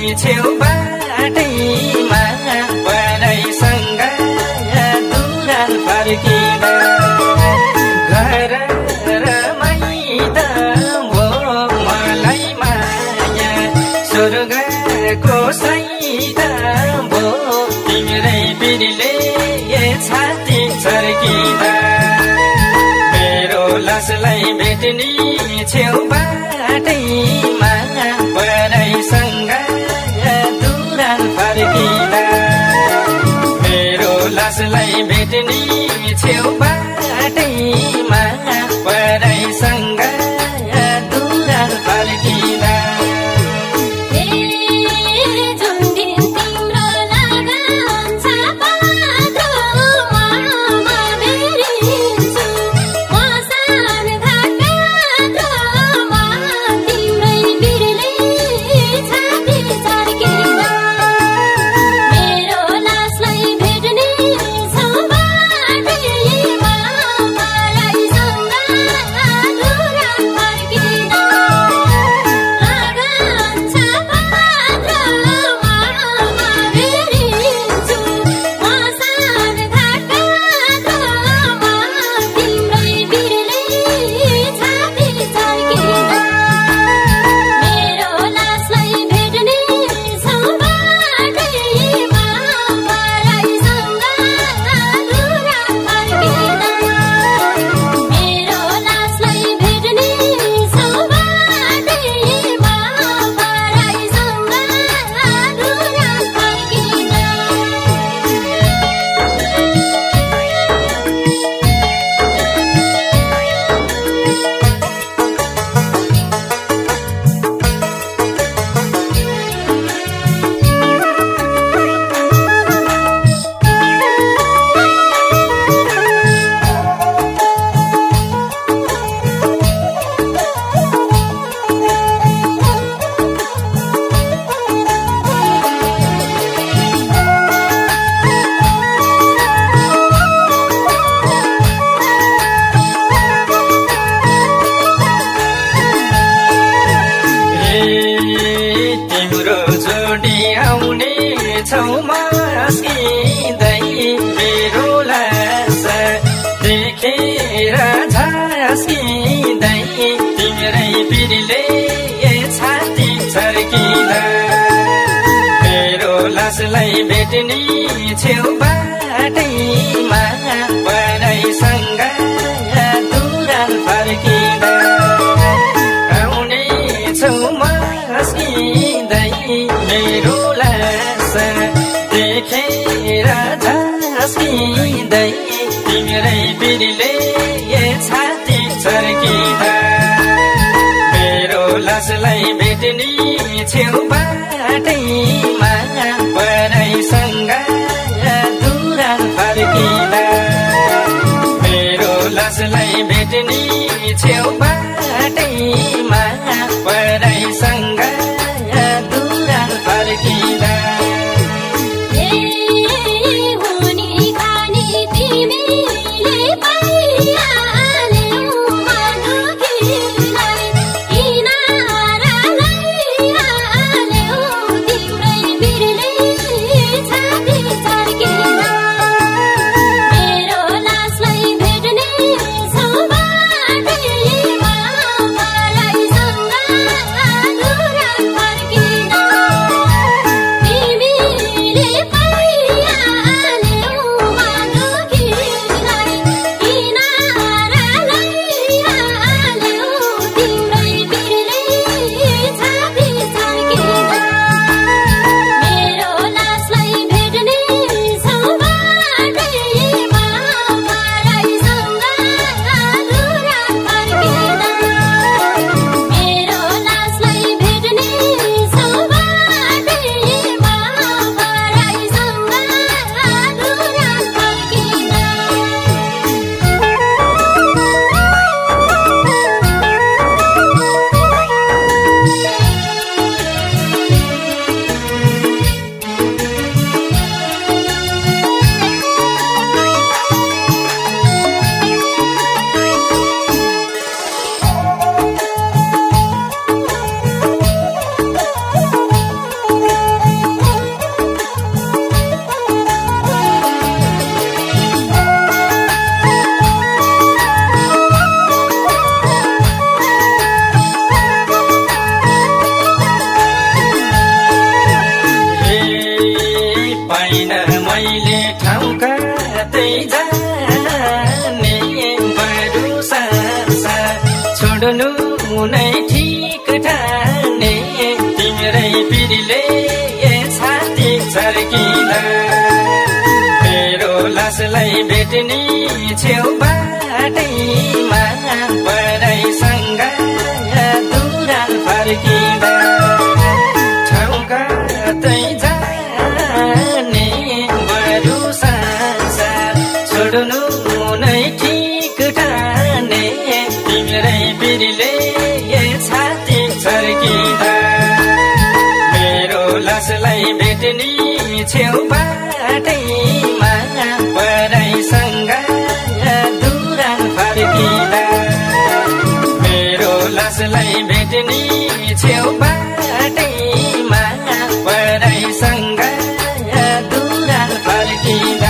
छेउ बाटैमा पढाइसँग दुरान फर्किँदा घर रमाइद भो मलाई माया स्वर्गको सहित भो तिम्रै बिरले छाती छर्किँदा मेरो लासलाई भेट्ने छेउ बाटैमा पढाइसँग दुरान फर्किँदा मेरो लासलाई भेट्ने छेउ बाटैमा पढाइसँग दुरान फर्किँदा लासलाई भेट्ने छेउ बाटैमा पढाइसँग दुरान फर्किँदा आउने छौ मस्किँदै मेरो लास देखेर झस्किँदै तिम्रै बिरले छाती छर्किँदा मेरो लासलाई भेट्ने छेउ बाटैमा पढाइसँग दुरान फर्किँदा मेरो लासलाई भेट्ने छेउ बाटैमा पढाइसँग दुरान फर्किँदा मैले ठाउँ कतै जाने बरु सासा छोड्नु नै ठिक ठाने तिम्रै पिरले छाती छर्किँदा मेरो लासलाई भेट्ने छेउबाटैमा पढाइसँग दुरान फर्किँदा ठाउँ कतै जाने बरु सासा छोड्नु नै ठिक ठाने तिम्रै पिरले छाती छर्किँदा मेरो लासलाई भेट्ने छेउबाटैमा पढाइसँग दुरान फर्किँदा मेरो लासलाई भेट्ने छेउबाटैमा पढाइसँग दुरान फर्किँदा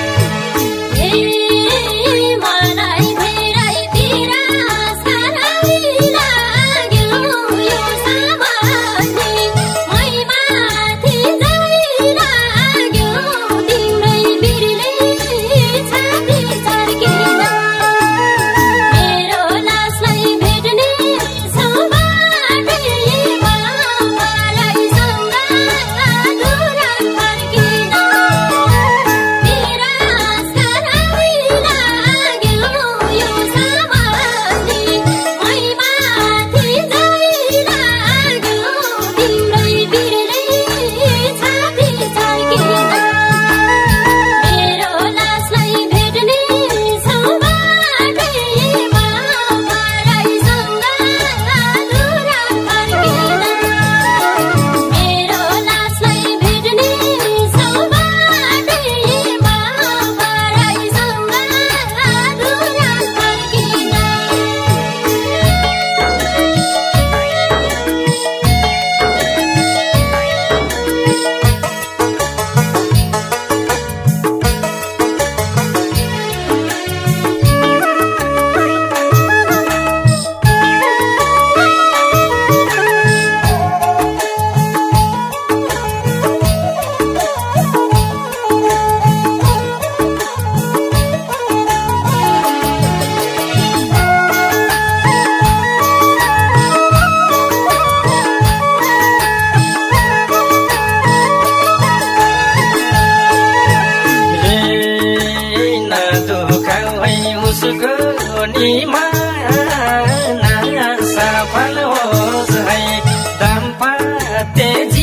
सफल होस् है दाम्पत्य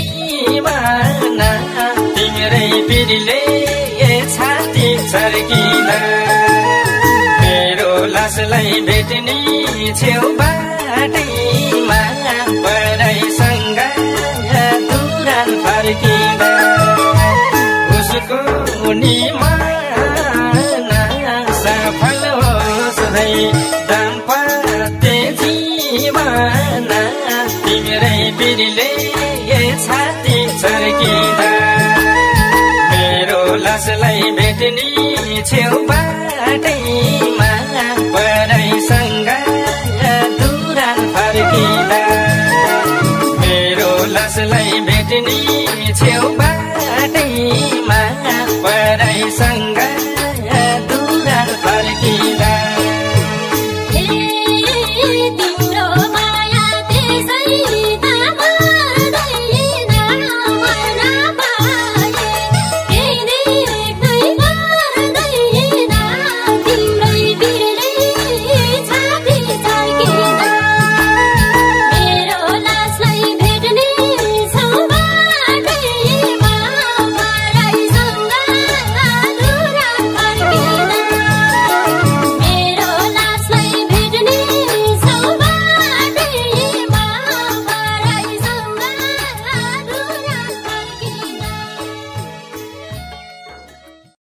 जीवन तिम्रै पिरले छाती छर्किँदा मेरो लासलाई भेट्ने छेउबाटैमा पढाइसँग दुरान फर्किँदा उसको निमान सफल होस् है दाम्पत्य जीवन तिम्रै पिरले छाती छर्किँदा मेरो लासलाई भेट्ने छेउबाटैमा